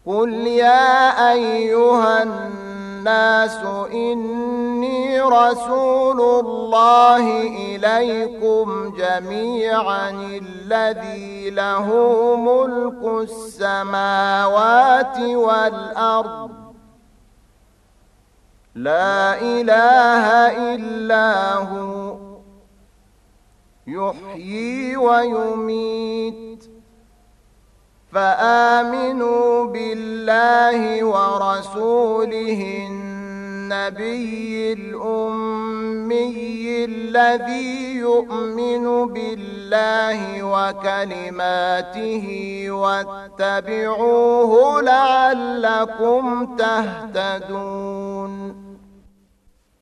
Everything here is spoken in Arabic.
قل يا أيها الناس إني رسول الله إليكم جميعا الذي له ملك السماوات والأرض لا إله إلا هو يحيي ويميت فآمنوا بالله ورسوله النبي الأمي الذي يؤمن بالله وكلماته واتبعوه لعلكم تهتدون